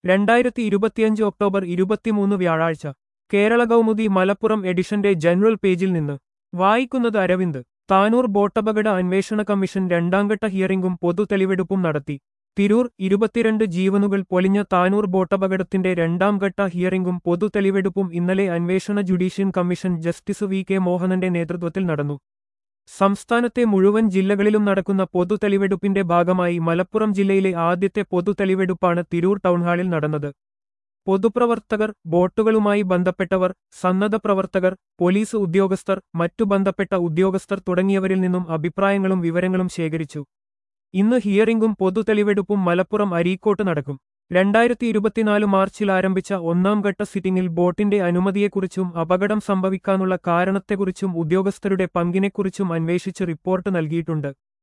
2025 October 23 വ്യാഴാഴ്ച കേരള കൗമുദി മലപ്പുറം എഡിഷന്റെ general പേജിൽ നിന്ന് വായിക്കുന്നത് അരവിന്ദ്. താനൂർ ബോട്ടപകട അന്വേഷണ കമ്മീഷൻ രണ്ടാംഘട്ട ഹിയറിംഗും പൊതു തെളിവെടുപ്പും നടത്തി. തിരൂർ 22 ജീവനുകൾ പൊലിഞ്ഞ താനൂർ ബോട്ടപകടത്തിന്റെ രണ്ടാംഘട്ട ഹിയറിംഗും പൊതു തെളിവെടുപ്പും ഇന്നലെ അന്വേഷണ judicial commission justice V K മോഹനന്റെ നേതൃത്വത്തിൽ നടന്നു. സംസ്ഥാനത്തെ മുഴുവൻ ജില്ലകളിലും നടക്കുന്ന പൊതു തെളിവെടുപ്പിന്റെ ഭാഗമായി മലപ്പുറം ജില്ലയിലെ ആദ്യത്തെ പൊതു തെളിവെടുപ്പാണ് തിരൂർ ടൗൺഹാളിൽ നടന്നത്. പൊതുപ്രവർത്തകർ, ബോട്ടുകളുമായി ബന്ധപ്പെട്ടവർ, സന്നദ്ധ പ്രവർത്തകർ, പോലീസ് ഉദ്യോഗസ്ഥർ, മറ്റു ബന്ധപ്പെട്ട ഉദ്യോഗസ്ഥർ തുടങ്ങിയവരിൽ നിന്നും അഭിപ്രായങ്ങളും വിവരങ്ങളും ശേഖരിച്ചു. ഇന്ന് ഹിയറിംഗും പൊതു തെളിവെടുപ്പും മലപ്പുറം അരീക്കോട്ട് നടക്കും. 2024 മാർച്ചിൽ ആരംഭിച്ച ഒന്നാംഘട്ട സിറ്റിംഗിൽ ബോട്ടിന്റെ അനുമതിയെക്കുറിച്ചും അപകടം സംഭവിക്കാനുള്ള കാരണത്തെക്കുറിച്ചും ഉദ്യോഗസ്ഥരുടെ പങ്കിനെക്കുറിച്ചും അന്വേഷിച്ച് റിപ്പോർട്ട് നൽകിയിട്ടുണ്ട്.